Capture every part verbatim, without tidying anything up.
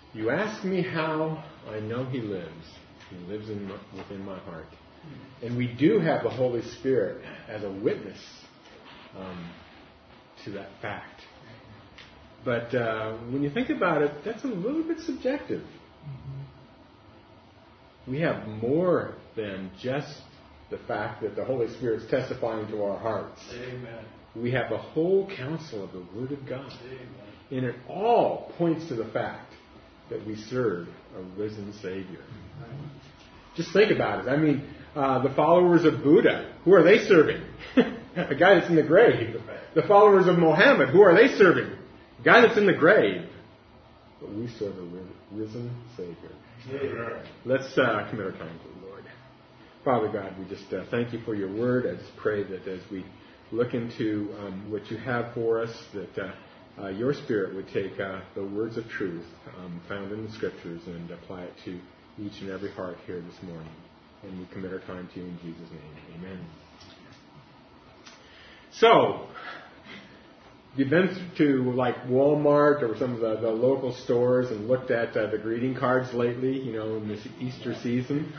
You ask me how, I know he lives. He lives in my, within my heart. And we do have the Holy Spirit as a witness um, to that fact. But uh, when you think about it, that's a little bit subjective. We have more than just the fact that the Holy Spirit is testifying to our hearts. Amen. We have the whole counsel of the Word of God. Amen. And it all points to the fact that we serve a risen Savior. Just think about it. I mean, uh, the followers of Buddha, who are they serving? A guy that's in the grave. The followers of Mohammed, who are they serving? A guy that's in the grave. But we serve a risen Savior. Amen. Let's uh, commit our time to the Lord. Father God, we just uh, thank you for your word. I just pray that as we look into um, what you have for us, that uh, uh, your Spirit would take uh, the words of truth um, found in the Scriptures and apply it to each and every heart here this morning. And we commit our time to you in Jesus' name. Amen. So, you've been to like Walmart or some of the, the local stores and looked at uh, the greeting cards lately, you know, in this Easter season?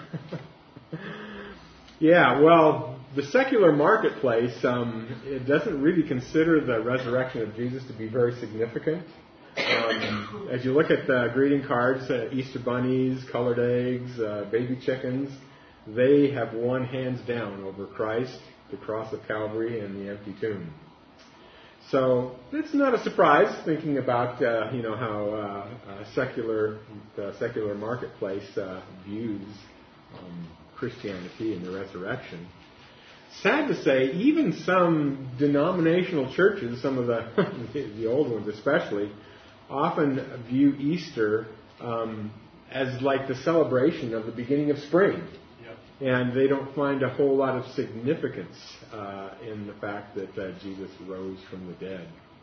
Yeah, well, the secular marketplace, um, it doesn't really consider the resurrection of Jesus to be very significant. Um, as you look at the greeting cards, uh, Easter bunnies, colored eggs, uh, baby chickens, they have won hands down over Christ, the cross of Calvary, and the empty tomb. So it's not a surprise thinking about uh, you know how uh, uh, secular the secular marketplace uh, views um, Christianity and the resurrection. Sad to say, even some denominational churches, some of the the old ones especially, often view Easter um, as like the celebration of the beginning of spring. And they don't find a whole lot of significance uh, in the fact that uh, Jesus rose from the dead.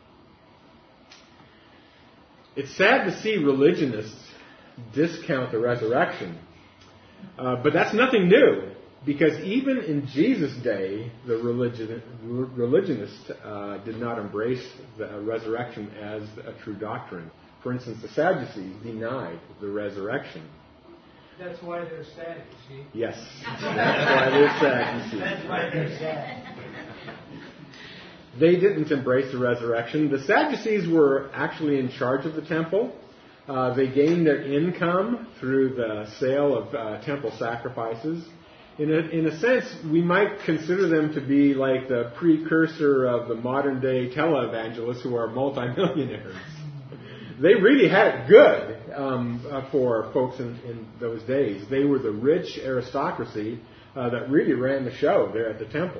It's sad to see religionists discount the resurrection. Uh, but that's nothing new, because even in Jesus' day, the religion, religionists uh, did not embrace the resurrection as a true doctrine. For instance, the Sadducees denied the resurrection. That's why they're sad, you see. Yes. That's why they're sad, you see. That's why they're sad. They didn't embrace the resurrection. The Sadducees were actually in charge of the temple. Uh, they gained their income through the sale of uh, temple sacrifices. In a, in a sense, we might consider them to be like the precursor of the modern-day televangelists who are multimillionaires. They really had it good um, uh, for folks in, in those days. They were the rich aristocracy uh, that really ran the show there at the temple.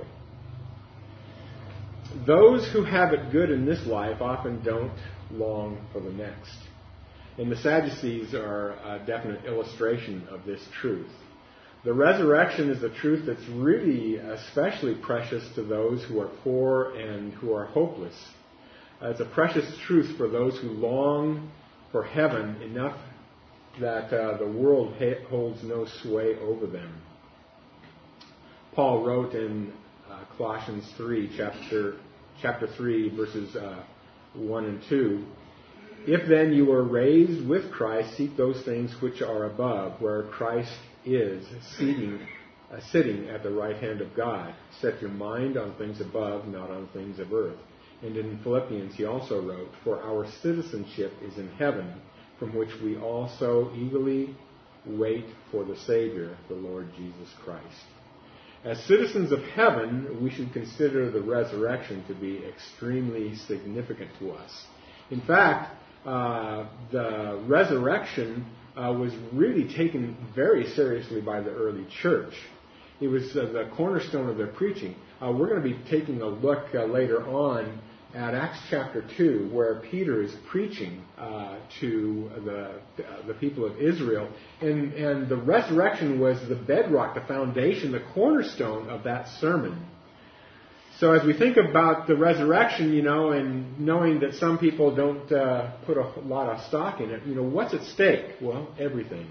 Those who have it good in this life often don't long for the next. And the Sadducees are a definite illustration of this truth. The resurrection is a truth that's really especially precious to those who are poor and who are hopeless. Uh, it's a precious truth for those who long for heaven enough that uh, the world ha- holds no sway over them. Paul wrote in uh, Colossians three, chapter chapter three, verses uh, one and two, "If then you were raised with Christ, seek those things which are above, where Christ is seating, uh, sitting at the right hand of God. Set your mind on things above, not on things of earth." And in Philippians he also wrote, "For our citizenship is in heaven, from which we also eagerly wait for the Savior, the Lord Jesus Christ." As citizens of heaven, we should consider the resurrection to be extremely significant to us. In fact, uh, the resurrection uh, was really taken very seriously by the early church. It was uh, the cornerstone of their preaching. Uh, we're going to be taking a look uh, later on at Acts chapter two, where Peter is preaching uh, to the uh, the people of Israel. And, and the resurrection was the bedrock, the foundation, the cornerstone of that sermon. So as we think about the resurrection, you know, and knowing that some people don't uh, put a lot of stock in it, you know, what's at stake? Well, everything.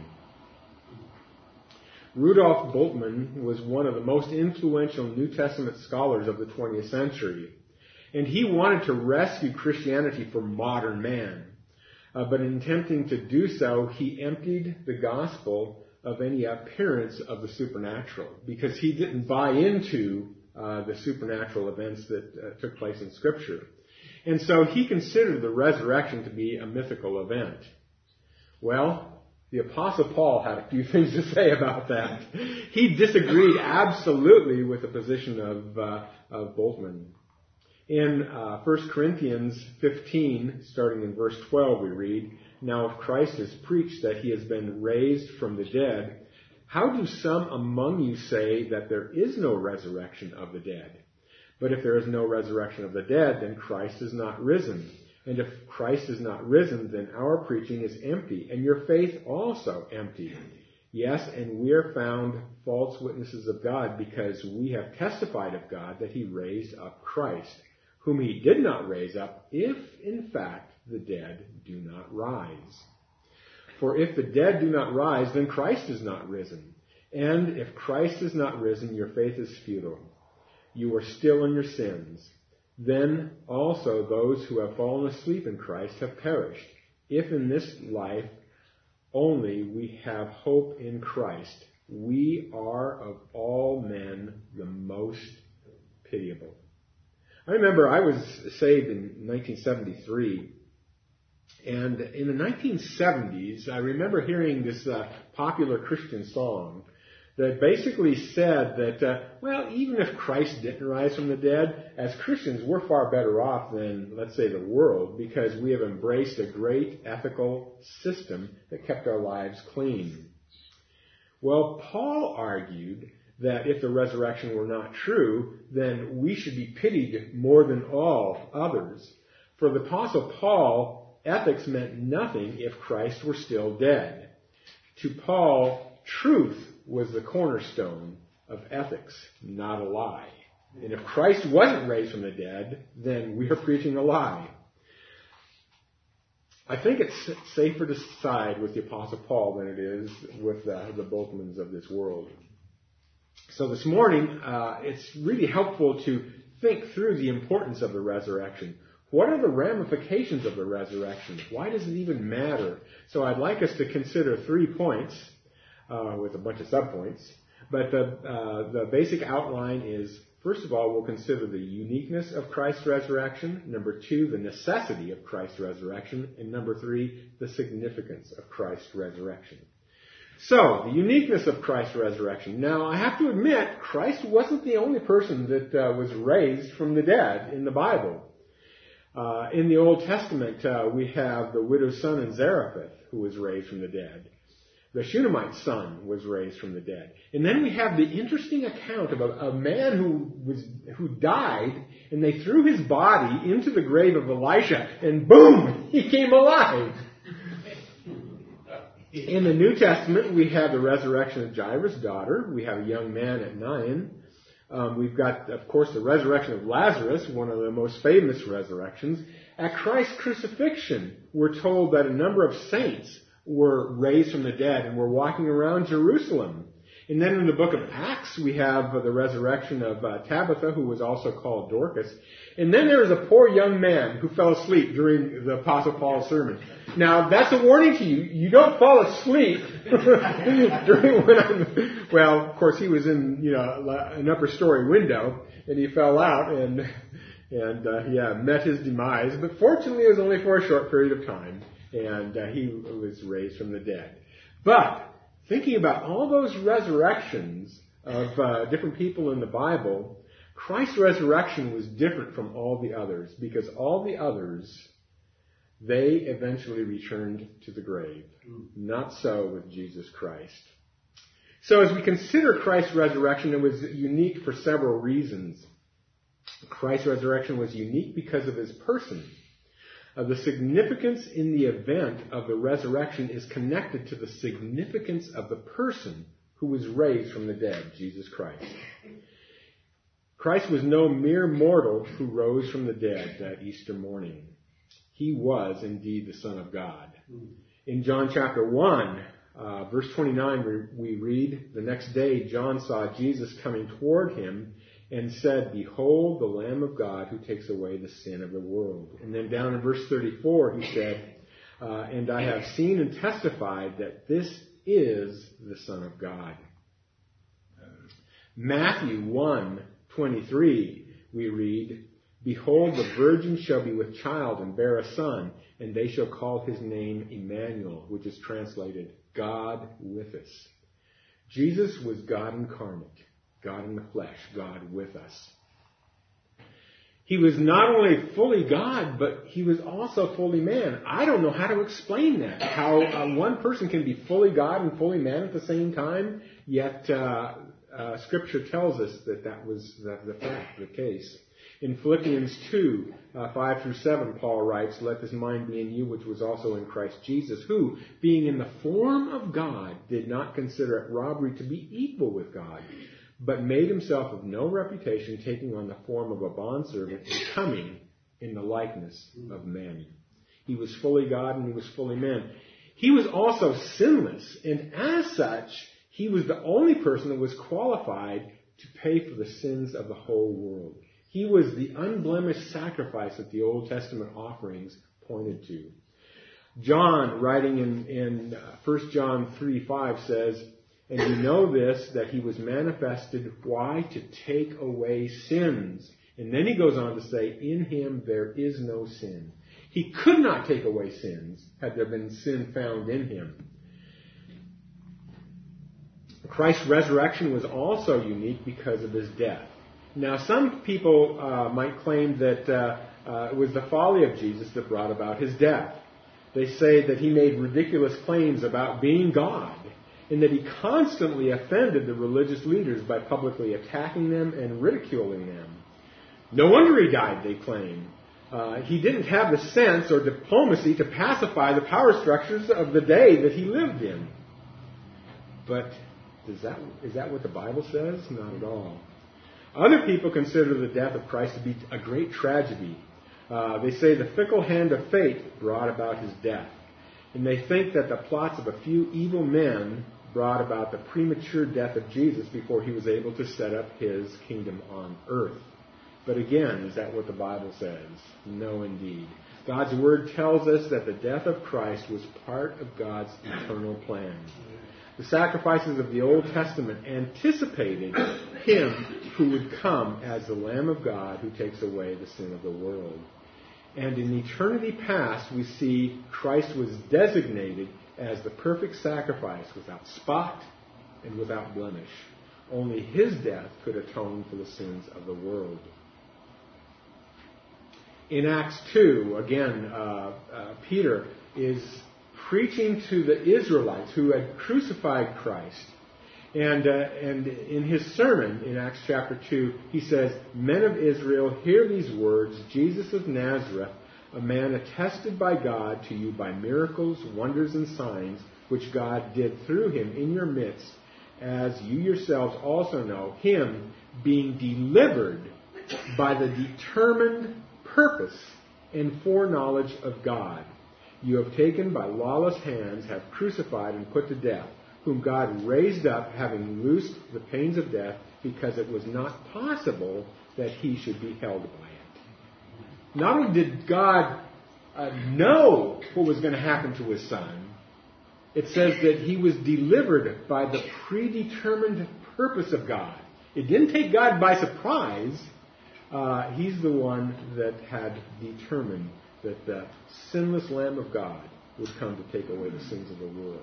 Rudolf Bultmann was one of the most influential New Testament scholars of the twentieth century. And he wanted to rescue Christianity from modern man. Uh, but in attempting to do so, he emptied the gospel of any appearance of the supernatural, because he didn't buy into uh, the supernatural events that uh, took place in Scripture. And so he considered the resurrection to be a mythical event. Well, the Apostle Paul had a few things to say about that. He disagreed absolutely with the position of, uh, of Bultmann. In uh, First Corinthians fifteen, starting in verse twelve, we read, "Now if Christ is preached that he has been raised from the dead, how do some among you say that there is no resurrection of the dead? But if there is no resurrection of the dead, then Christ is not risen. And if Christ is not risen, then our preaching is empty, and your faith also empty. Yes, and we are found false witnesses of God, because we have testified of God that he raised up Christ, whom he did not raise up, if in fact the dead do not rise. For if the dead do not rise, then Christ is not risen. And if Christ is not risen, your faith is futile. You are still in your sins. Then also those who have fallen asleep in Christ have perished. If in this life only we have hope in Christ, we are of all men the most pitiable." I remember I was saved in nineteen seventy-three, and in the nineteen seventies, I remember hearing this uh, popular Christian song that basically said that, uh, well, even if Christ didn't rise from the dead, as Christians, we're far better off than, let's say, the world, because we have embraced a great ethical system that kept our lives clean. Well, Paul argued that if the resurrection were not true, then we should be pitied more than all others. For the Apostle Paul, ethics meant nothing if Christ were still dead. To Paul, truth was the cornerstone of ethics, not a lie. And if Christ wasn't raised from the dead, then we are preaching a lie. I think it's safer to side with the Apostle Paul than it is with uh, the Bultmanns of this world. So this morning, uh, it's really helpful to think through the importance of the resurrection. What are the ramifications of the resurrection? Why does it even matter? So I'd like us to consider three points uh, with a bunch of subpoints. But the, uh, the basic outline is, first of all, we'll consider the uniqueness of Christ's resurrection. Number two, the necessity of Christ's resurrection. And number three, the significance of Christ's resurrection. So, the uniqueness of Christ's resurrection. Now, I have to admit, Christ wasn't the only person that uh, was raised from the dead in the Bible. Uh, in the Old Testament, uh, we have the widow's son in Zarephath, who was raised from the dead. The Shunammite's son was raised from the dead. And then we have the interesting account of a, a man who was who died, and they threw his body into the grave of Elisha, and boom, he came alive. In the New Testament, we have the resurrection of Jairus' daughter. We have a young man at Nain. Um, we've got, of course, the resurrection of Lazarus, one of the most famous resurrections. At Christ's crucifixion, we're told that a number of saints were raised from the dead and were walking around Jerusalem. And then in the book of Acts, we have the resurrection of uh, Tabitha, who was also called Dorcas. And then there was a poor young man who fell asleep during the Apostle Paul's sermon. Now, that's a warning to you. You don't fall asleep during when I'm, well, of course, he was in, you know, an upper story window, and he fell out, and, and, uh, yeah, met his demise. But fortunately, it was only for a short period of time, and uh, he was raised from the dead. But, thinking about all those resurrections of uh, different people in the Bible, Christ's resurrection was different from all the others, because all the others, they eventually returned to the grave. Not so with Jesus Christ. So as we consider Christ's resurrection, it was unique for several reasons. Christ's resurrection was unique because of his person. Uh, the significance in the event of the resurrection is connected to the significance of the person who was raised from the dead, Jesus Christ. Christ was no mere mortal who rose from the dead that Easter morning. He was indeed the Son of God. In John chapter one, uh, verse twenty-nine, we, we read, "The next day John saw Jesus coming toward him and said, 'Behold, the Lamb of God who takes away the sin of the world.'" And then down in verse thirty-four, he said, Uh, and I have seen and testified that this is the Son of God. Matthew one twenty-three, we read, Behold, the virgin shall be with child and bear a son, and they shall call his name Emmanuel, which is translated, God with us. Jesus was God incarnate, God in the flesh, God with us. He was not only fully God, but he was also fully man. I don't know how to explain that, how uh, one person can be fully God and fully man at the same time, yet uh, uh, Scripture tells us that that was the, the fact, the case. In Philippians two, uh, five through seven, Paul writes, Let this mind be in you, which was also in Christ Jesus, who, being in the form of God, did not consider it robbery to be equal with God, but made himself of no reputation, taking on the form of a bondservant and coming in the likeness of men. He was fully God and he was fully man. He was also sinless, and as such, he was the only person that was qualified to pay for the sins of the whole world. He was the unblemished sacrifice that the Old Testament offerings pointed to. John, writing in, in First John three five, says, And you know this, that he was manifested, why? To take away sins. And then he goes on to say, In him there is no sin. He could not take away sins had there been sin found in him. Christ's resurrection was also unique because of his death. Now, some people uh, might claim that uh, uh, it was the folly of Jesus that brought about his death. They say that he made ridiculous claims about being God, and that he constantly offended the religious leaders by publicly attacking them and ridiculing them. No wonder he died, they claim. Uh, he didn't have the sense or diplomacy to pacify the power structures of the day that he lived in. But is that, is that what the Bible says? Not at all. Other people consider the death of Christ to be a great tragedy. Uh, they say the fickle hand of fate brought about his death. And they think that the plots of a few evil men brought about the premature death of Jesus before he was able to set up his kingdom on earth. But again, is that what the Bible says? No, indeed. God's Word tells us that the death of Christ was part of God's eternal plan. The sacrifices of the Old Testament anticipated him who would come as the Lamb of God who takes away the sin of the world. And in eternity past, we see Christ was designated as the perfect sacrifice without spot and without blemish. Only his death could atone for the sins of the world. In Acts two, again, uh, uh, Peter is preaching to the Israelites who had crucified Christ. And, uh, and in his sermon in Acts chapter two, he says, Men of Israel, hear these words, Jesus of Nazareth, a man attested by God to you by miracles, wonders, and signs, which God did through him in your midst, as you yourselves also know, him being delivered by the determined purpose and foreknowledge of God. You have taken by lawless hands, have crucified and put to death, whom God raised up, having loosed the pains of death, because it was not possible that he should be held by it. Not only did God uh, know what was going to happen to his son, it says that he was delivered by the predetermined purpose of God. It didn't take God by surprise. Uh, he's the one that had determined that the sinless Lamb of God would come to take away the sins of the world.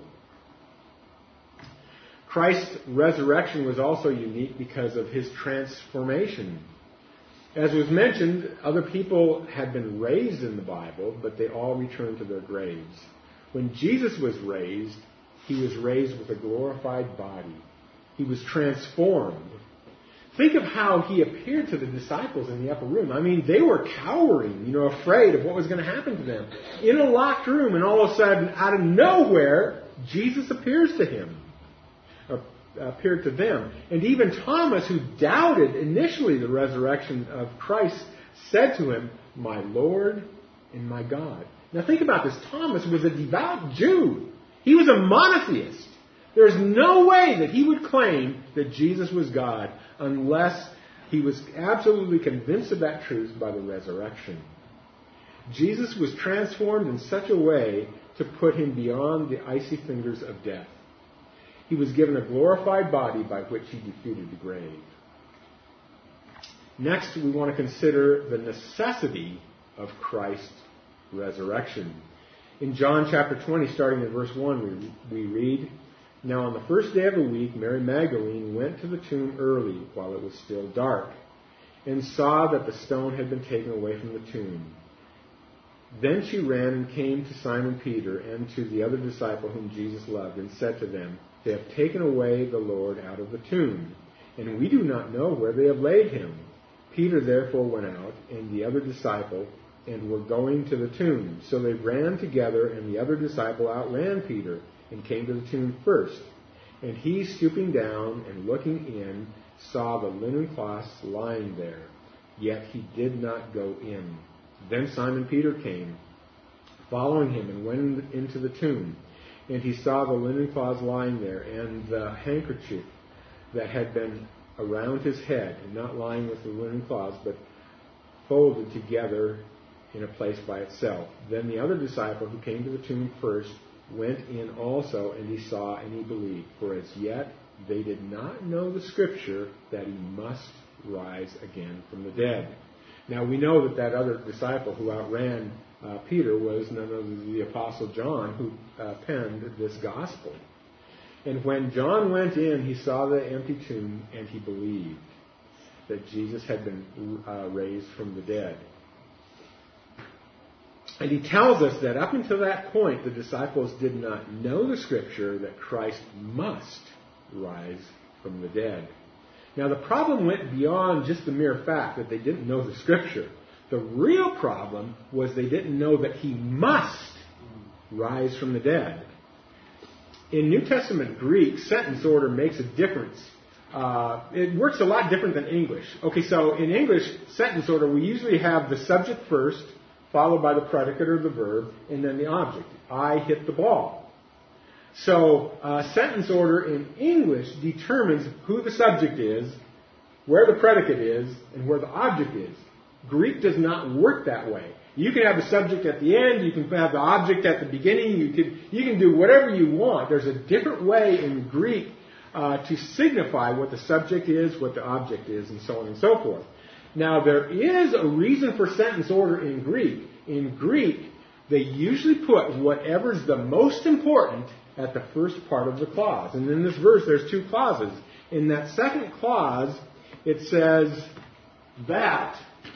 Christ's resurrection was also unique because of his transformation. As was mentioned, other people had been raised in the Bible, but they all returned to their graves. When Jesus was raised, he was raised with a glorified body. He was transformed. Think of how he appeared to the disciples in the upper room. I mean, they were cowering, you know, afraid of what was going to happen to them. In a locked room, and all of a sudden, out of nowhere, Jesus appears to him. Or appeared to them. And even Thomas, who doubted initially the resurrection of Christ, said to him, My Lord and my God. Now think about this. Thomas was a devout Jew. He was a monotheist. There's no way that he would claim that Jesus was God unless he was absolutely convinced of that truth by the resurrection. Jesus was transformed in such a way to put him beyond the icy fingers of death. He was given a glorified body by which he defeated the grave. Next, we want to consider the necessity of Christ's resurrection. In John chapter twenty, starting in verse one, we, we read, "Now on the first day of the week, Mary Magdalene went to the tomb early while it was still dark, and saw that the stone had been taken away from the tomb. Then she ran and came to Simon Peter and to the other disciple whom Jesus loved, and said to them, 'They have taken away the Lord out of the tomb, and we do not know where they have laid him.' Peter therefore went out, and the other disciple, and were going to the tomb. So they ran together, and the other disciple outran Peter, and came to the tomb first. And he, stooping down and looking in, saw the linen cloths lying there, yet he did not go in. Then Simon Peter came, following him, and went into the tomb. And he saw the linen cloths lying there, and the handkerchief that had been around his head, and not lying with the linen cloths, but folded together in a place by itself. Then the other disciple who came to the tomb first went in also, and he saw and he believed. For as yet they did not know the scripture that he must rise again from the dead." Now we know that that other disciple who outran uh, Peter was none other than the Apostle John, who uh, penned this gospel. And when John went in, he saw the empty tomb, and he believed that Jesus had been uh, raised from the dead. And he tells us that up until that point, the disciples did not know the scripture that Christ must rise from the dead. Now, the problem went beyond just the mere fact that they didn't know the scripture. The real problem was they didn't know that he must rise from the dead. In New Testament Greek, sentence order makes a difference. Uh, it works a lot different than English. Okay, so in English, sentence order, we usually have the subject first, followed by the predicate or the verb, and then the object. I hit the ball. So uh, sentence order in English determines who the subject is, where the predicate is, and where the object is. Greek does not work that way. You can have a subject at the end, you can have the object at the beginning, you can, you can do whatever you want. There's a different way in Greek uh, to signify what the subject is, what the object is, and so on and so forth. Now, there is a reason for sentence order in Greek. In Greek, they usually put whatever's the most important at the first part of the clause. And in this verse, there's two clauses. In that second clause, it says that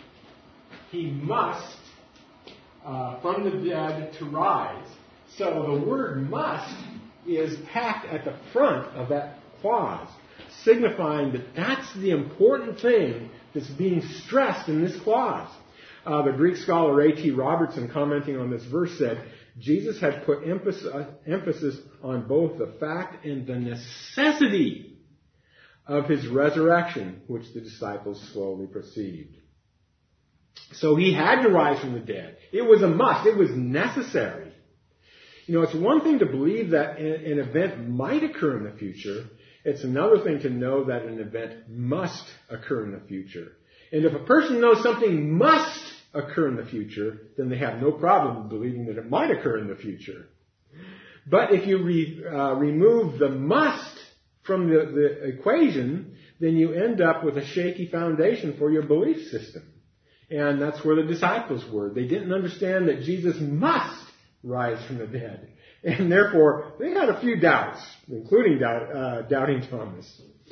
he must, uh, from the dead, to rise. So the word must is packed at the front of that clause, signifying that that's the important thing that's being stressed in this clause. Uh, the Greek scholar A T Robertson, commenting on this verse, said, Jesus had put emphasis, emphasis on both the fact and the necessity of his resurrection, which the disciples slowly perceived. So he had to rise from the dead. It was a must. It was necessary. You know, it's one thing to believe that an event might occur in the future. It's another thing to know that an event must occur in the future. And if a person knows something must occur in the future, then they have no problem believing that it might occur in the future. But if you re, uh, remove the must from the, the equation, then you end up with a shaky foundation for your belief system. And that's where the disciples were. They didn't understand that Jesus must rise from the dead. And therefore, they had a few doubts, including doubt, uh, doubting Thomas.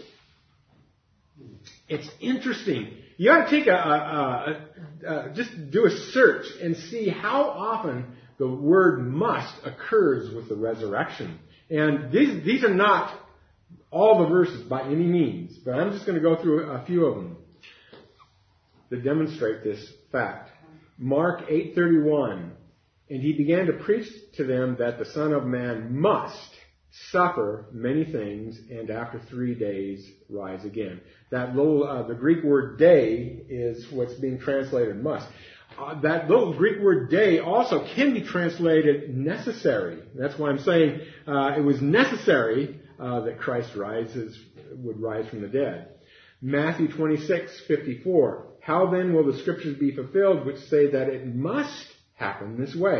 It's interesting. You ought to take a, a, a, a, just do a search and see how often the word must occurs with the resurrection. And these, these are not all the verses by any means, but I'm just going to go through a few of them to demonstrate this fact. Mark eight thirty-one, and he began to preach to them that the Son of Man must suffer many things, and after three days rise again. That little, uh, the Greek word day is what's being translated must. Uh, that little Greek word day also can be translated necessary. That's why I'm saying uh, it was necessary uh, that Christ rises, would rise from the dead. Matthew twenty-six fifty-four. How then will the scriptures be fulfilled which say that it must happen this way?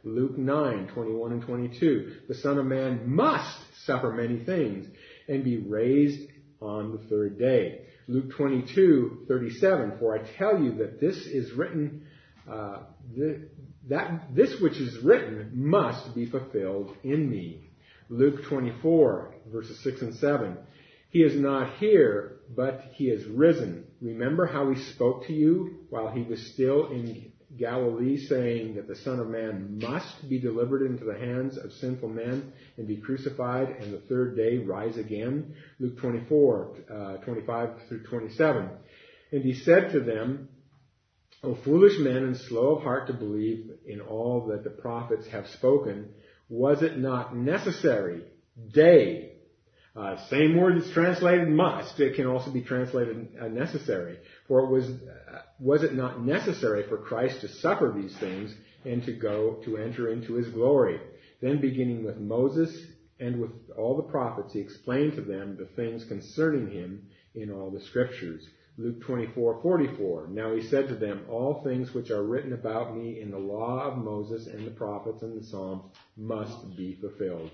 Luke nine, twenty-one and twenty-two. The Son of Man must suffer many things and be raised on the third day. Luke twenty-two, thirty-seven. For I tell you that this is written, uh, th- that this which is written must be fulfilled in me. Luke twenty-four, verses six and seven. He is not here, but he is risen. Remember how he spoke to you while he was still in Galilee, saying that the Son of Man must be delivered into the hands of sinful men and be crucified, and the third day rise again. Luke twenty-four, uh, twenty-five through twenty-seven. And he said to them, O foolish men and slow of heart to believe in all that the prophets have spoken, was it not necessary, day, Uh, same word that's translated must, it can also be translated uh, necessary. For it was, uh, was it not necessary for Christ to suffer these things and to go to enter into his glory? Then beginning with Moses and with all the prophets, he explained to them the things concerning him in all the scriptures. Luke twenty-four, forty-four. Now he said to them, all things which are written about me in the law of Moses and the prophets and the Psalms must be fulfilled.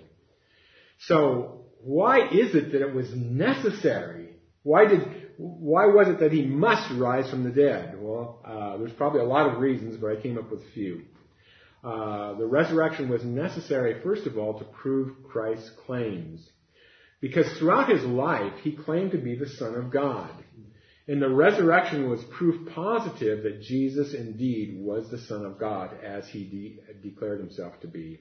So, why is it that it was necessary? Why did, why was it that he must rise from the dead? Well, uh, there's probably a lot of reasons, but I came up with a few. Uh, the resurrection was necessary, first of all, to prove Christ's claims. Because throughout his life, he claimed to be the Son of God. And the resurrection was proof positive that Jesus indeed was the Son of God, as he de- declared himself to be.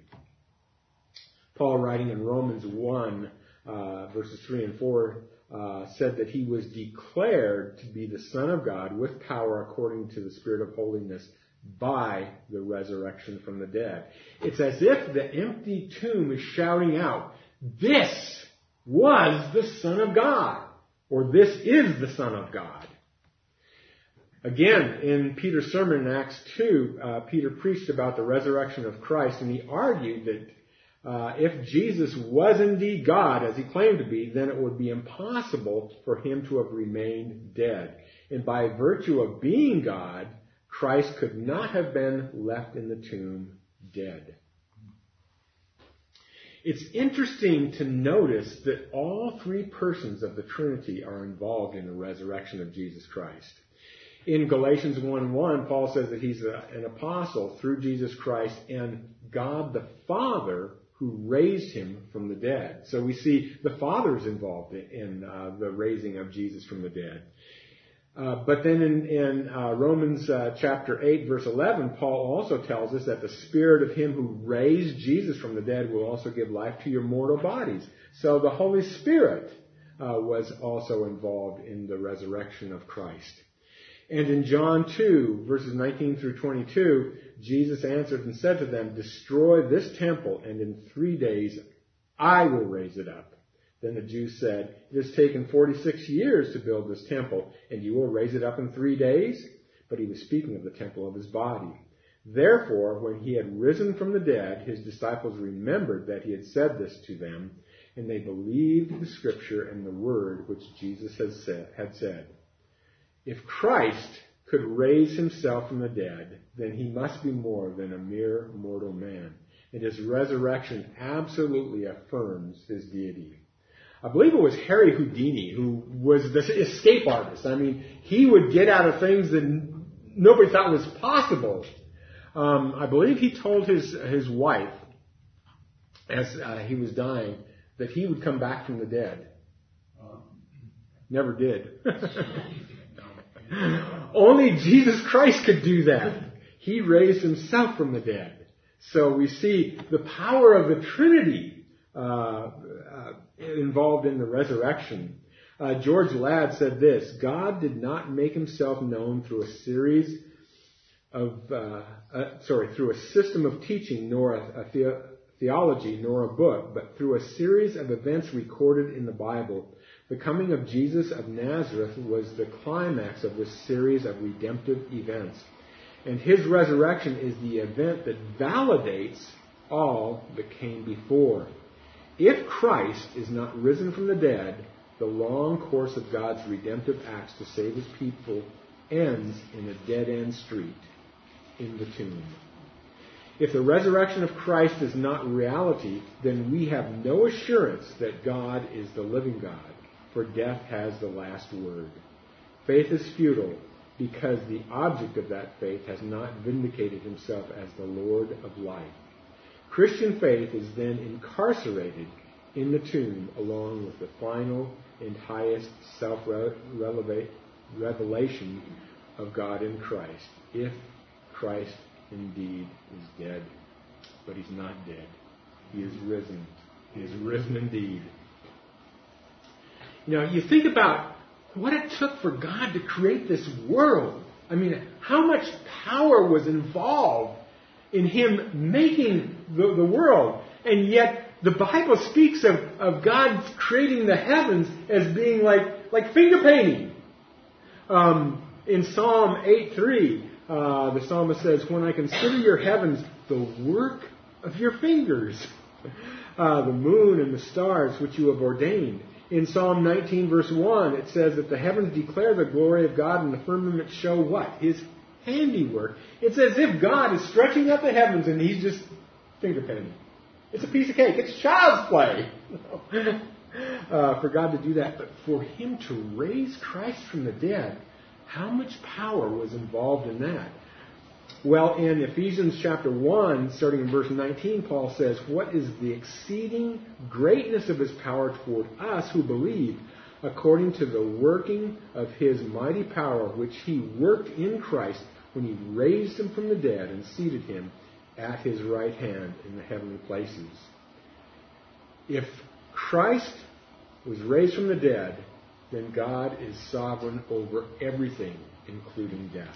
Paul, writing in Romans one, uh, verses three and four, uh, said that he was declared to be the Son of God with power according to the Spirit of holiness by the resurrection from the dead. It's as if the empty tomb is shouting out, this was the Son of God, or this is the Son of God. Again, in Peter's sermon in Acts two, uh, Peter preached about the resurrection of Christ, and he argued that Uh, if Jesus was indeed God, as he claimed to be, then it would be impossible for him to have remained dead. And by virtue of being God, Christ could not have been left in the tomb dead. It's interesting to notice that all three persons of the Trinity are involved in the resurrection of Jesus Christ. In Galatians one one, Paul says that he's a, an apostle through Jesus Christ and God the Father who raised him from the dead. So we see the Father is involved in uh, the raising of Jesus from the dead. Uh, but then in, in uh, Romans uh, chapter eight, verse eleven, Paul also tells us that the Spirit of him who raised Jesus from the dead will also give life to your mortal bodies. So the Holy Spirit uh, was also involved in the resurrection of Christ. And in John two, verses nineteen through twenty-two, Jesus answered and said to them, destroy this temple, and in three days I will raise it up. Then the Jews said, it has taken forty-six years to build this temple, and you will raise it up in three days? But he was speaking of the temple of his body. Therefore, when he had risen from the dead, his disciples remembered that he had said this to them, and they believed the scripture and the word which Jesus had said. Had said. If Christ could raise himself from the dead, then he must be more than a mere mortal man. And his resurrection absolutely affirms his deity. I believe it was Harry Houdini who was the escape artist. I mean, he would get out of things that nobody thought was possible. Um, I believe he told his, his wife, as uh, he was dying, that he would come back from the dead. Never did. Only Jesus Christ could do that. He raised himself from the dead. So we see the power of the Trinity uh, uh, involved in the resurrection. Uh, George Ladd said this, God did not make himself known through a series of, uh, uh, sorry, through a system of teaching, nor a, a the- theology, nor a book, but through a series of events recorded in the Bible. The coming of Jesus of Nazareth was the climax of this series of redemptive events. And his resurrection is the event that validates all that came before. If Christ is not risen from the dead, the long course of God's redemptive acts to save his people ends in a dead-end street, in the tomb. If the resurrection of Christ is not reality, then we have no assurance that God is the living God, for death has the last word. Faith is futile because the object of that faith has not vindicated himself as the Lord of life. Christian faith is then incarcerated in the tomb along with the final and highest self-revelation of God in Christ, if Christ indeed is dead. But he's not dead. He is risen. He is risen indeed. You know, you think about what it took for God to create this world. I mean, how much power was involved in him making the, the world. And yet, the Bible speaks of, of God creating the heavens as being like, like finger painting. Um, in Psalm eight three, uh, the psalmist says, "When I consider your heavens, the work of your fingers, uh, the moon and the stars which you have ordained." In Psalm nineteen verse one, it says that the heavens declare the glory of God and the firmament show what? His handiwork. It's as if God is stretching out the heavens and he's just finger painting. It's a piece of cake. It's child's play. uh, for God to do that. But for him to raise Christ from the dead, how much power was involved in that? Well, in Ephesians chapter one, starting in verse nineteen, Paul says, "What is the exceeding greatness of his power toward us who believe, according to the working of his mighty power, which he worked in Christ when he raised him from the dead and seated him at his right hand in the heavenly places." If Christ was raised from the dead, then God is sovereign over everything, including death.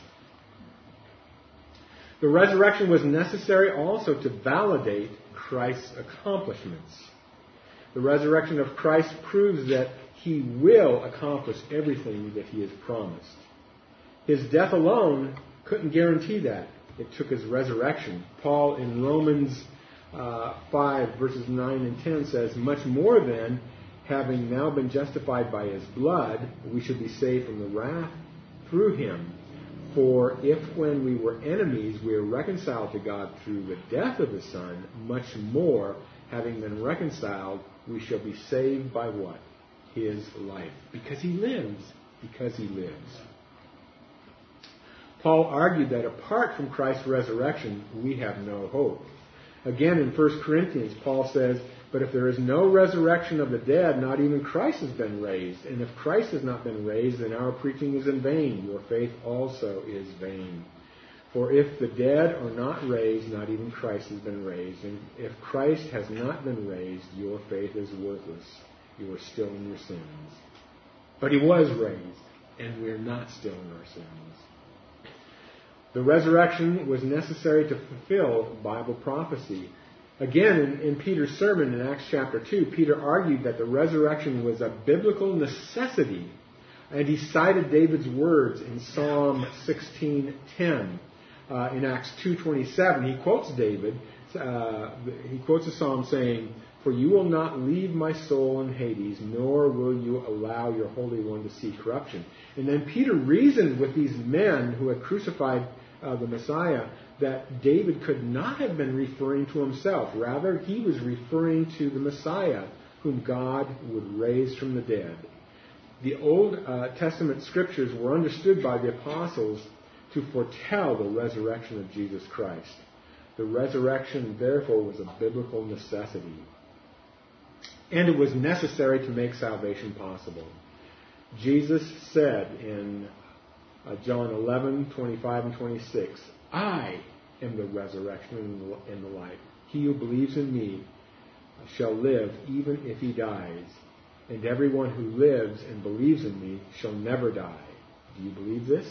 The resurrection was necessary also to validate Christ's accomplishments. The resurrection of Christ proves that he will accomplish everything that he has promised. His death alone couldn't guarantee that. It took his resurrection. Paul in Romans uh, five, verses nine and ten says, "Much more then, having now been justified by his blood, we should be saved from the wrath through him. For if when we were enemies we were reconciled to God through the death of his Son, much more, having been reconciled, we shall be saved by what? His life." Because he lives. Because he lives. Paul argued that apart from Christ's resurrection, we have no hope. Again, in First Corinthians, Paul says, "But if there is no resurrection of the dead, not even Christ has been raised. And if Christ has not been raised, then our preaching is in vain. Your faith also is vain. For if the dead are not raised, not even Christ has been raised. And if Christ has not been raised, your faith is worthless. You are still in your sins." But he was raised, and we are not still in our sins. The resurrection was necessary to fulfill Bible prophecy. Again, in, in Peter's sermon in Acts chapter two, Peter argued that the resurrection was a biblical necessity. And he cited David's words in Psalm sixteen ten. Uh, in Acts two twenty-seven, he quotes David. Uh, he quotes a psalm saying, "For you will not leave my soul in Hades, nor will you allow your Holy One to see corruption." And then Peter reasoned with these men who had crucified uh, the Messiah that David could not have been referring to himself. Rather, he was referring to the Messiah, whom God would raise from the dead. The Old uh, Testament scriptures were understood by the apostles to foretell the resurrection of Jesus Christ. The resurrection, therefore, was a biblical necessity. And it was necessary to make salvation possible. Jesus said in uh, John eleven, twenty-five and twenty-six, "I am the resurrection and the life. He who believes in me shall live even if he dies. And everyone who lives and believes in me shall never die." Do you believe this?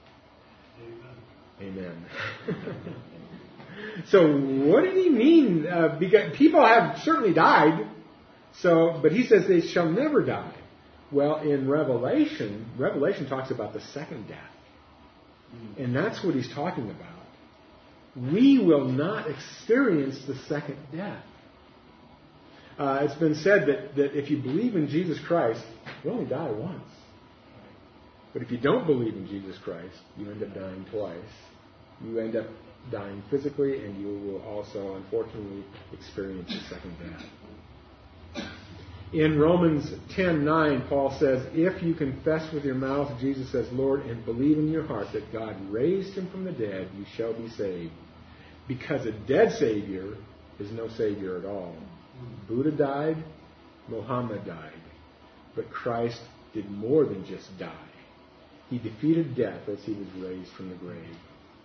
Amen. Amen. So what did he mean? Uh, because people have certainly died. So, but he says they shall never die. Well, in Revelation, Revelation talks about the second death. And that's what he's talking about. We will not experience the second death. Uh, it's been said that, that if you believe in Jesus Christ, you only die once. But if you don't believe in Jesus Christ, you end up dying twice. You end up dying physically, and you will also, unfortunately, experience a second death. In Romans ten nine, Paul says, if you confess with your mouth Jesus as Lord and believe in your heart that God raised him from the dead, you shall be saved. Because a dead Savior is no Savior at all. Buddha died, Muhammad died, but Christ did more than just die. He defeated death as he was raised from the grave.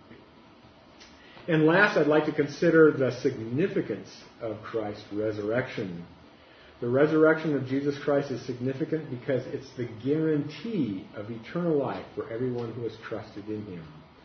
And last, I'd like to consider the significance of Christ's resurrection. The resurrection of Jesus Christ is significant because it's the guarantee of eternal life for everyone who has trusted in him.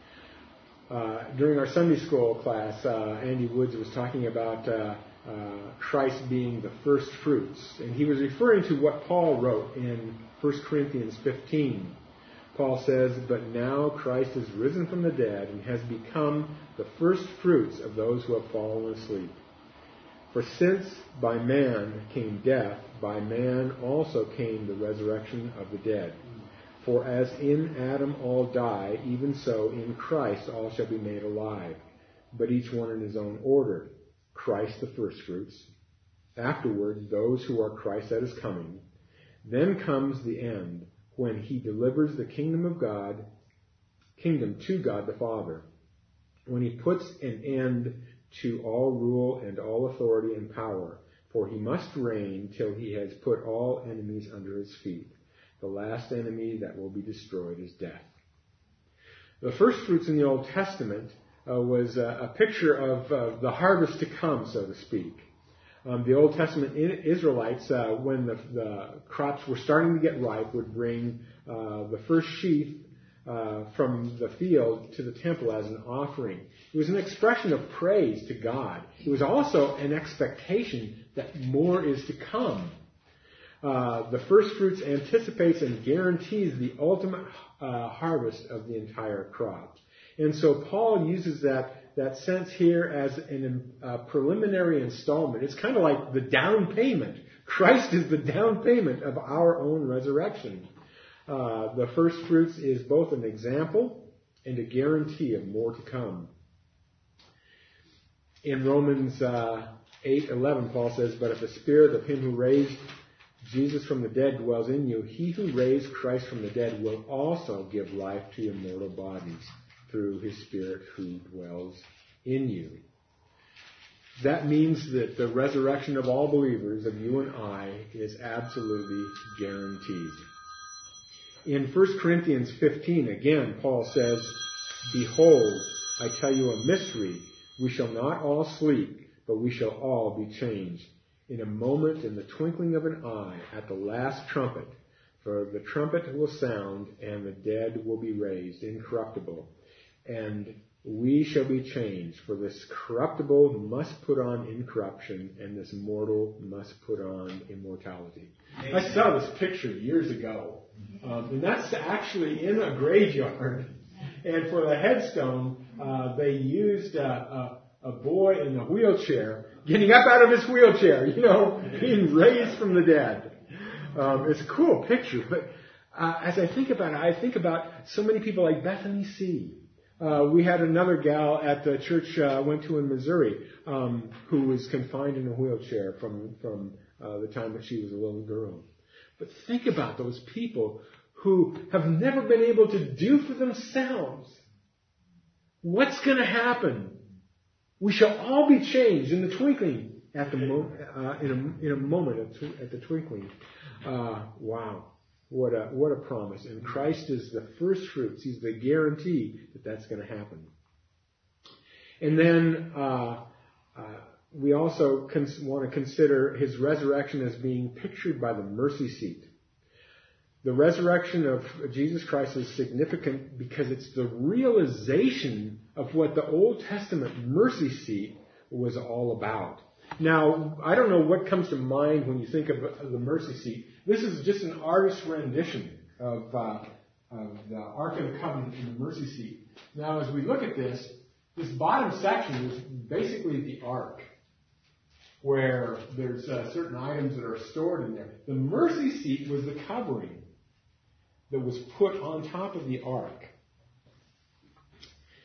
Uh, during our Sunday school class, uh, Andy Woods was talking about uh, uh, Christ being the first fruits. And he was referring to what Paul wrote in First Corinthians fifteen. Paul says, but now Christ is risen from the dead and has become the first fruits of those who have fallen asleep. For since by man came death, by man also came the resurrection of the dead. For as in Adam all die, even so in Christ all shall be made alive, but each one in his own order. Christ the firstfruits, afterwards those who are Christ at his coming. Then comes the end, when he delivers the kingdom of God, kingdom to God the Father, when he puts an end to all rule and all authority and power, for he must reign till he has put all enemies under his feet. The last enemy that will be destroyed is death. The first fruits in the Old Testament uh, was a, a picture of uh, the harvest to come, so to speak. Um, the Old Testament Israelites, uh, when the, the crops were starting to get ripe, would bring uh, the first sheaf uh, from the field to the temple as an offering. It was an expression of praise to God. It was also an expectation that more is to come. Uh, the first fruits anticipates and guarantees the ultimate uh, harvest of the entire crop. And so Paul uses that that sense here as a uh, preliminary installment. It's kind of like the down payment. Christ is the down payment of our own resurrection. Uh, the first fruits is both an example and a guarantee of more to come. In Romans uh, eight eleven, Paul says, but if the spirit of him who raised Jesus from the dead dwells in you, he who raised Christ from the dead will also give life to your mortal bodies through his Spirit who dwells in you. That means that the resurrection of all believers, of you and I, is absolutely guaranteed. In First Corinthians fifteen, again, Paul says, behold, I tell you a mystery. We shall not all sleep, but we shall all be changed. In a moment, in the twinkling of an eye, at the last trumpet. For the trumpet will sound, and the dead will be raised incorruptible. And we shall be changed, for this corruptible must put on incorruption, and this mortal must put on immortality. I saw this picture years ago, um, and that's actually in a graveyard. And for the headstone, uh, they used a, a, a boy in a wheelchair getting up out of his wheelchair, you know, being raised from the dead. Um, it's a cool picture, but uh, as I think about it, I think about so many people like Bethany C. Uh, we had another gal at the church I uh, went to in Missouri um, who was confined in a wheelchair from from uh, the time that she was a little girl. But think about those people who have never been able to do for themselves. What's going to happen? We shall all be changed in the twinkling at the mo- uh, in a in a moment at, tw- at the twinkling. Uh, wow. What a what a promise. And Christ is the first fruits. He's the guarantee that that's going to happen. And then uh, uh, we also cons- want to consider his resurrection as being pictured by the mercy seat. The resurrection of Jesus Christ is significant because it's the realization of what the Old Testament mercy seat was all about. Now, I don't know what comes to mind when you think of the mercy seat. This is just an artist's rendition of, uh, of the Ark of the Covenant in the mercy seat. Now, as we look at this, this bottom section is basically the Ark, where there's uh, certain items that are stored in there. The mercy seat was the covering that was put on top of the Ark.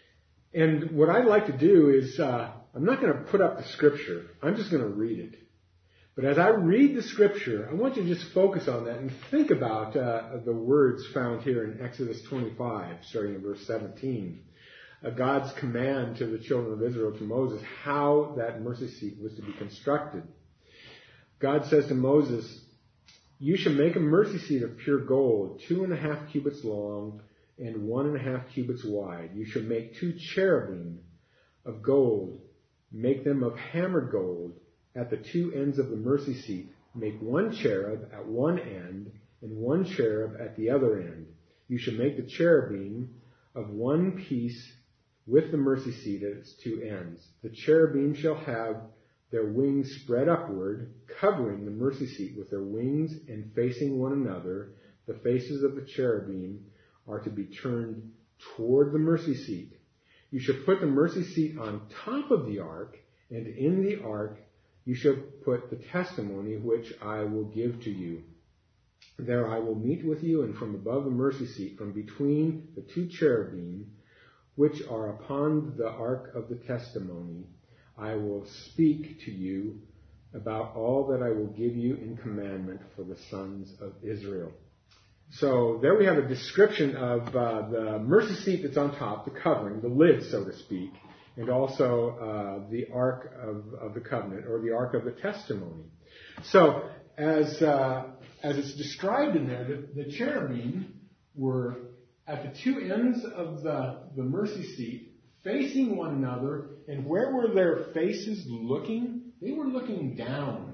And what I'd like to do is, uh, I'm not going to put up the scripture. I'm just going to read it. But as I read the scripture, I want you to just focus on that and think about uh, the words found here in Exodus twenty-five, starting in verse seventeen. Uh, God's command to the children of Israel, to Moses, how that mercy seat was to be constructed. God says to Moses, "You shall make a mercy seat of pure gold, two and a half cubits long and one and a half cubits wide. You shall make two cherubim of gold. Make them of hammered gold at the two ends of the mercy seat. Make one cherub at one end and one cherub at the other end. You shall make the cherubim of one piece with the mercy seat at its two ends. The cherubim shall have their wings spread upward, covering the mercy seat with their wings and facing one another. The faces of the cherubim are to be turned toward the mercy seat. You shall put the mercy seat on top of the ark, and in the ark you shall put the testimony which I will give to you. There I will meet with you, and from above the mercy seat, from between the two cherubim which are upon the ark of the testimony, I will speak to you about all that I will give you in commandment for the sons of Israel." So there we have a description of uh, the mercy seat that's on top, the covering, the lid, so to speak, and also uh, the Ark of, of the Covenant, or the Ark of the Testimony. So as uh, as it's described in there, the, the cherubim were at the two ends of the, the mercy seat, facing one another, and where were their faces looking? They were looking down.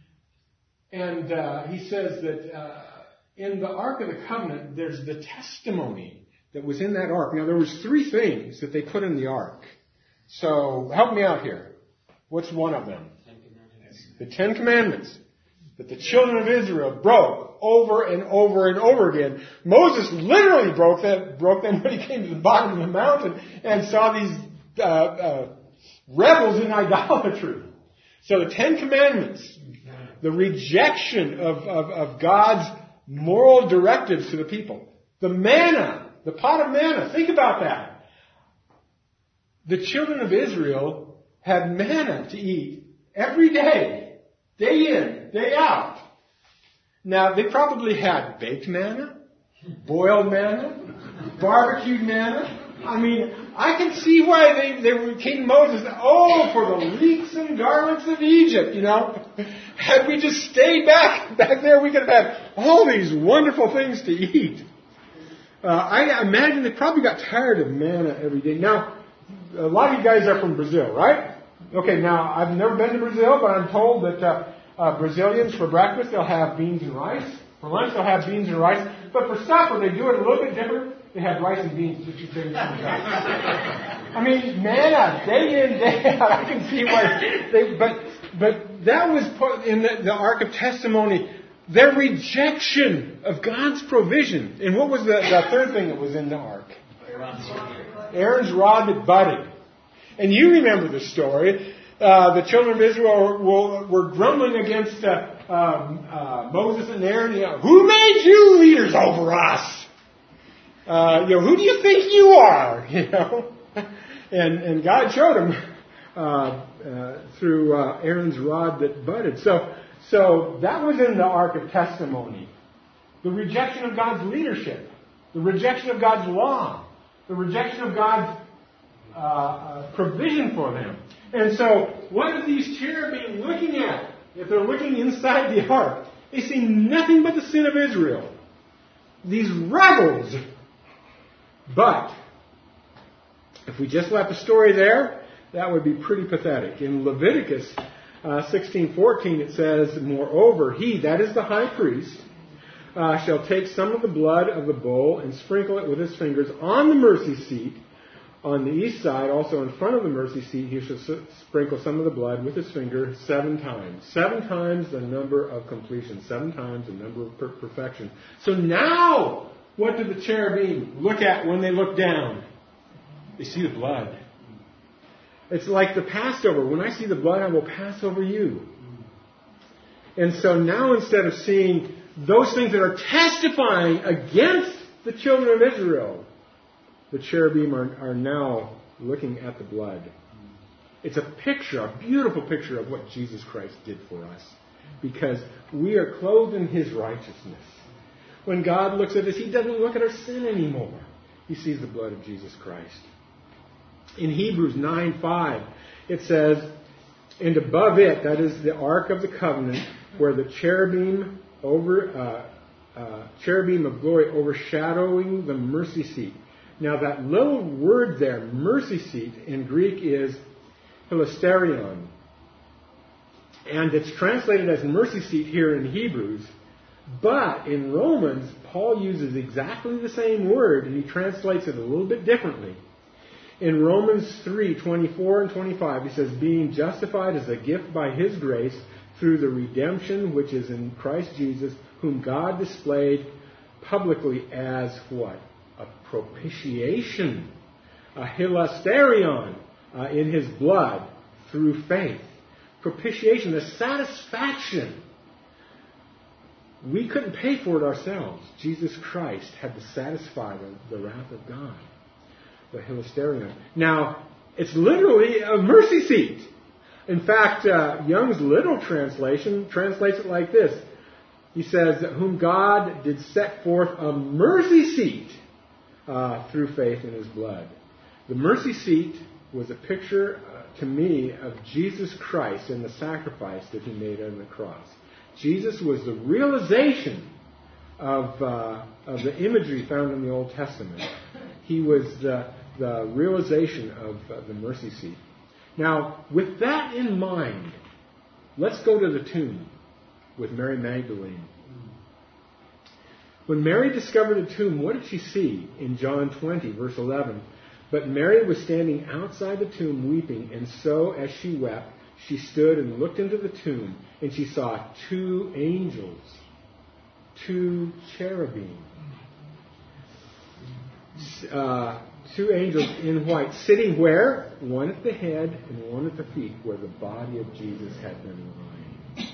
And uh, he says that uh, in the Ark of the Covenant, there's the testimony that was in that Ark. Now, there was three things that they put in the Ark. So, help me out here. What's one of them? The Ten Commandments that the children of Israel broke over and over and over again. Moses literally broke them, broke them when he came to the bottom of the mountain and saw these uh, uh, rebels in idolatry. So the Ten Commandments, the rejection of, of, of God's moral directives to the people. The manna, the pot of manna, think about that. The children of Israel had manna to eat every day, day in, day out. Now, they probably had baked manna, boiled manna, barbecued manna. I mean, I can see why they, they came to Moses, oh, for the leeks and garlics of Egypt, you know. Had we just stayed back, back there, we could have had all these wonderful things to eat. Uh, I imagine they probably got tired of manna every day. Now, a lot of you guys are from Brazil, right? Okay, now, I've never been to Brazil, but I'm told that uh, uh, Brazilians, for breakfast, they'll have beans and rice. For lunch, they'll have beans and rice. But for supper, they do it a little bit different. They have rice and beans. I mean, manna, day in, day out. I can see why they, but, but that was put in the, the Ark of Testimony. Their rejection of God's provision. And what was the, the third thing that was in the Ark? Aaron's rod that budded. And you remember the story. Uh, the children of Israel were, were grumbling against uh, um, uh, Moses and Aaron. You know, who made you leaders over us? Uh, you know, who do you think you are? You know, and and God showed him uh, uh, through uh, Aaron's rod that budded. So so that was in the Ark of Testimony. The rejection of God's leadership, the rejection of God's law, the rejection of God's uh, uh, provision for them. And so, what are these cherubim looking at? If they're looking inside the ark, they see nothing but the sin of Israel. These rebels. But, if we just left the story there, that would be pretty pathetic. In Leviticus uh, sixteen fourteen, it says, "Moreover, he," that is the high priest, uh, "shall take some of the blood of the bull and sprinkle it with his fingers on the mercy seat. On the east side, also in front of the mercy seat, he shall sprinkle some of the blood with his finger seven times." Seven times the number of completion. Seven times the number of per- perfection. So now, what do the cherubim look at when they look down? They see the blood. It's like the Passover. When I see the blood, I will pass over you. And so now, instead of seeing those things that are testifying against the children of Israel, the cherubim are, are now looking at the blood. It's a picture, a beautiful picture of what Jesus Christ did for us, because we are clothed in His righteousness. When God looks at us, He doesn't look at our sin anymore. He sees the blood of Jesus Christ. In Hebrews nine five, it says, and above it, that is the Ark of the Covenant, where the cherubim over uh, uh, cherubim of glory overshadowing the mercy seat. Now that little word there, mercy seat, in Greek is hilasterion. And it's translated as mercy seat here in Hebrews. But in Romans, Paul uses exactly the same word, and he translates it a little bit differently. In Romans three twenty-four and twenty-five, he says, being justified as a gift by His grace through the redemption which is in Christ Jesus, whom God displayed publicly as what? A propitiation, a hilasterion uh, in His blood through faith. Propitiation, the satisfaction. We couldn't pay for it ourselves. Jesus Christ had to satisfy the, the wrath of God. The hilasterion. Now, it's literally a mercy seat. In fact, uh, Young's literal translation translates it like this. He says, whom God did set forth a mercy seat uh, through faith in His blood. The mercy seat was a picture uh, to me of Jesus Christ and the sacrifice that He made on the cross. Jesus was the realization of, uh, of the imagery found in the Old Testament. He was the, the realization of uh, the mercy seat. Now, with that in mind, let's go to the tomb with Mary Magdalene. When Mary discovered the tomb, what did she see in John twenty, verse eleven? But Mary was standing outside the tomb weeping, and so as she wept, she stood and looked into the tomb, and she saw two angels, two cherubim, uh, two angels in white, sitting where? One at the head and one at the feet, where the body of Jesus had been lying.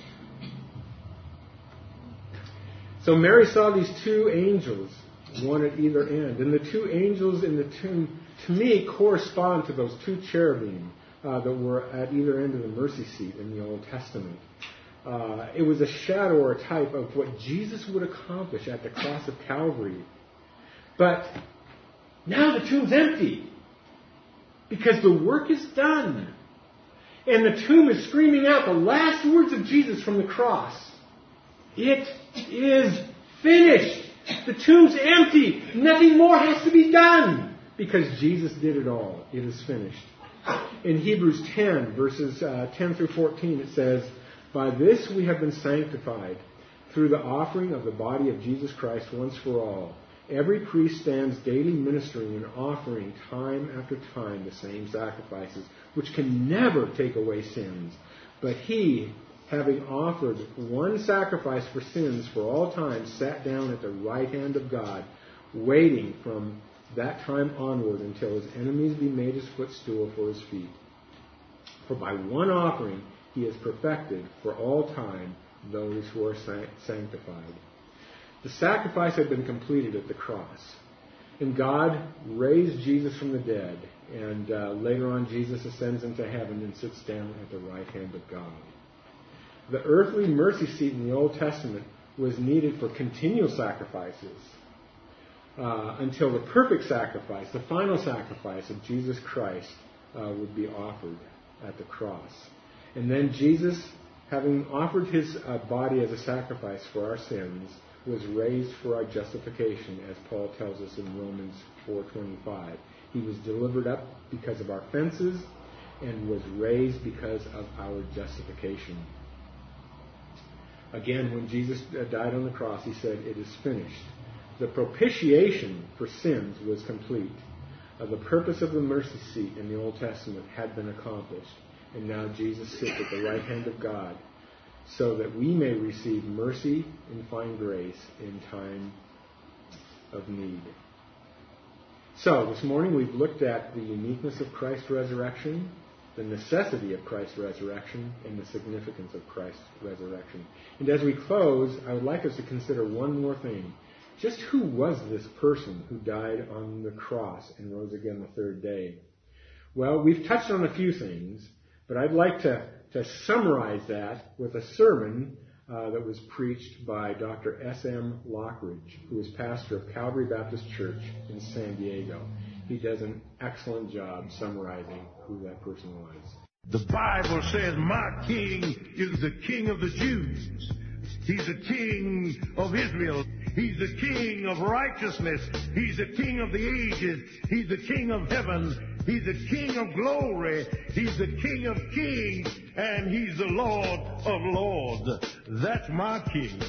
So Mary saw these two angels, one at either end. And the two angels in the tomb, to me, correspond to those two cherubim uh, that were at either end of the mercy seat in the Old Testament. Uh, it was a shadow or a type of what Jesus would accomplish at the cross of Calvary. But now the tomb's empty, because the work is done. And the tomb is screaming out the last words of Jesus from the cross. It is finished. The tomb's empty. Nothing more has to be done, because Jesus did it all. It is finished. In Hebrews ten, verses uh, ten through fourteen, it says, by this we have been sanctified through the offering of the body of Jesus Christ once for all. Every priest stands daily ministering and offering time after time the same sacrifices, which can never take away sins. But He, having offered one sacrifice for sins for all time, sat down at the right hand of God, waiting from that time onward until His enemies be made His footstool for His feet. For by one offering He has perfected for all time those who are sanctified. The sacrifice had been completed at the cross. And God raised Jesus from the dead. And uh, later on, Jesus ascends into heaven and sits down at the right hand of God. The earthly mercy seat in the Old Testament was needed for continual sacrifices uh, until the perfect sacrifice, the final sacrifice of Jesus Christ, uh, would be offered at the cross. And then Jesus, having offered His uh, body as a sacrifice for our sins, was raised for our justification, as Paul tells us in Romans four twenty-five. He was delivered up because of our offenses and was raised because of our justification. Again, when Jesus died on the cross, He said, it is finished. The propitiation for sins was complete. Uh, the purpose of the mercy seat in the Old Testament had been accomplished. And now Jesus sits at the right hand of God, so that we may receive mercy and find grace in time of need. So, this morning we've looked at the uniqueness of Christ's resurrection, the necessity of Christ's resurrection, and the significance of Christ's resurrection. And as we close, I would like us to consider one more thing. Just who was this person who died on the cross and rose again the third day? Well, we've touched on a few things, but I'd like to, to summarize that with a sermon uh, that was preached by Doctor S M Lockridge, who is pastor of Calvary Baptist Church in San Diego. He does an excellent job summarizing who that person was. The Bible says, my king is the king of the Jews. He's the king of Israel. He's the king of righteousness. He's the king of the ages. He's the king of heaven. He's the king of glory. He's the king of kings. And he's the Lord of lords. That's my king.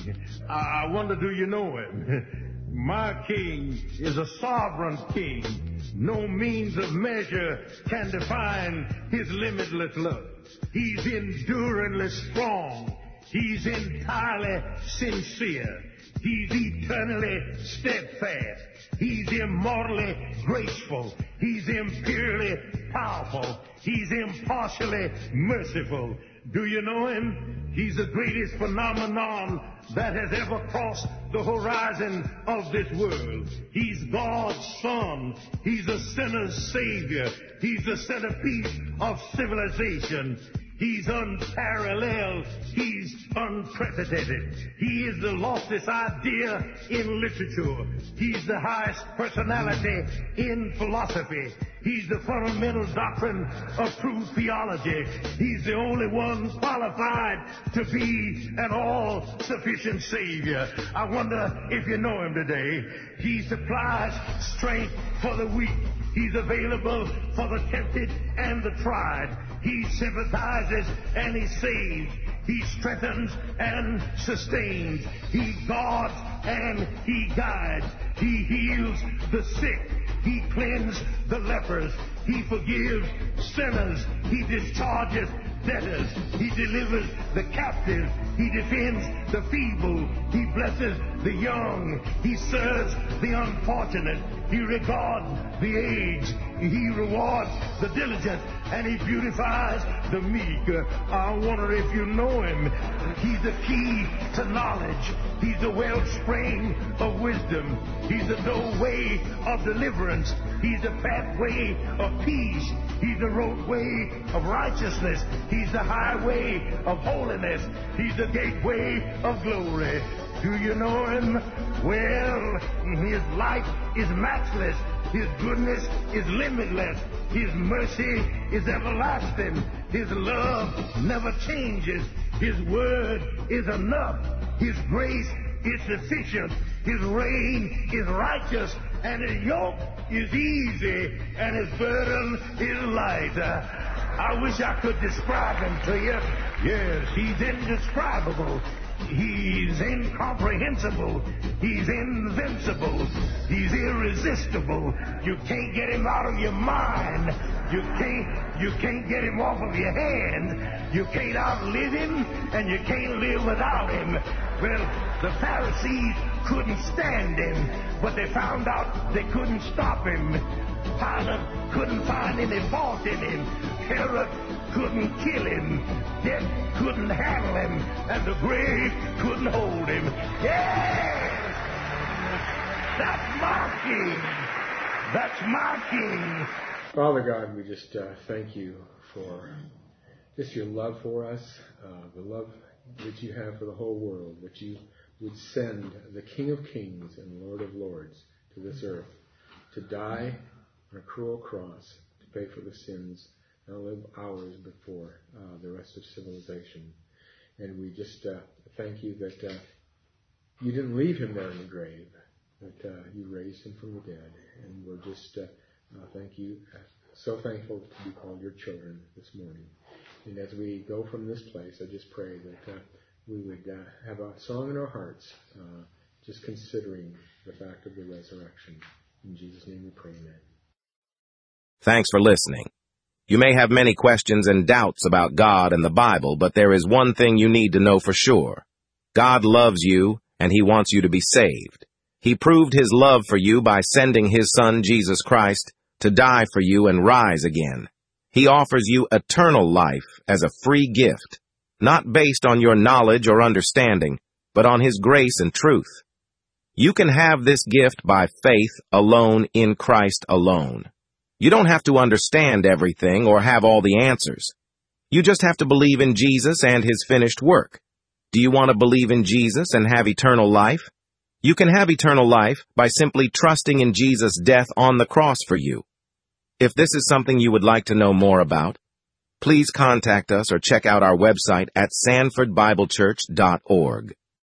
I wonder, do you know him? My king is a sovereign king. No means of measure can define his limitless love. He's enduringly strong. He's entirely sincere. He's eternally steadfast. He's immortally graceful. He's imperially powerful. He's impartially merciful. Do you know him? He's the greatest phenomenon that has ever crossed the horizon of this world. He's God's Son. He's a sinner's Savior. He's the centerpiece of civilization. He's unparalleled. He's unprecedented. He is the loftiest idea in literature. He's the highest personality in philosophy. He's the fundamental doctrine of true theology. He's the only one qualified to be an all-sufficient Savior. I wonder if you know him today. He supplies strength for the weak. He's available for the tempted and the tried. He sympathizes and he saves. He strengthens and sustains. He guards and he guides. He heals the sick. He cleanses the lepers. He forgives sinners. He discharges debtors. He delivers the captive. He defends the feeble. He blesses the young. He serves the unfortunate. He regards the aged. He rewards the diligent. And he beautifies the meek. I wonder if you know him. He's the key to knowledge. He's the wellspring of wisdom. He's the doorway of deliverance. He's the pathway of peace. He's the roadway of righteousness. He's the highway of holiness. He's the gateway of glory. Do you know him? Well, his life is matchless. His goodness is limitless. His mercy is everlasting. His love never changes. His word is enough. His grace is sufficient. His reign is righteous. And his yoke is easy. And his burden is light. Uh, I wish I could describe him to you. Yes, he's indescribable. He's incomprehensible. He's invincible. He's irresistible. You can't get him out of your mind. You can't, you can't get him off of your hand. You can't outlive him, and you can't live without him. Well, the Pharisees couldn't stand him, but they found out they couldn't stop him. Pilate couldn't find any fault in him. Herod couldn't kill him. Death couldn't handle him. And the grave couldn't hold him. Yes! That's my king. That's my king. Father God, we just uh, thank you for just your love for us, uh, the love that you have for the whole world, that you would send the King of Kings and Lord of Lords to this earth to die on a cruel cross to pay for the sins not only of ours but for uh, the rest of civilization. And we just uh, thank you that uh, you didn't leave him there in the grave, but uh, you raised him from the dead. And we're just uh, uh, thank you, uh, so thankful to be called your children this morning. And as we go from this place, I just pray that uh, we would uh, have a song in our hearts, uh, just considering the fact of the resurrection. In Jesus' name we pray, amen. Thanks for listening. You may have many questions and doubts about God and the Bible, but there is one thing you need to know for sure. God loves you, and he wants you to be saved. He proved his love for you by sending his Son, Jesus Christ, to die for you and rise again. He offers you eternal life as a free gift, not based on your knowledge or understanding, but on his grace and truth. You can have this gift by faith alone in Christ alone. You don't have to understand everything or have all the answers. You just have to believe in Jesus and His finished work. Do you want to believe in Jesus and have eternal life? You can have eternal life by simply trusting in Jesus' death on the cross for you. If this is something you would like to know more about, please contact us or check out our website at sanford bible church dot org.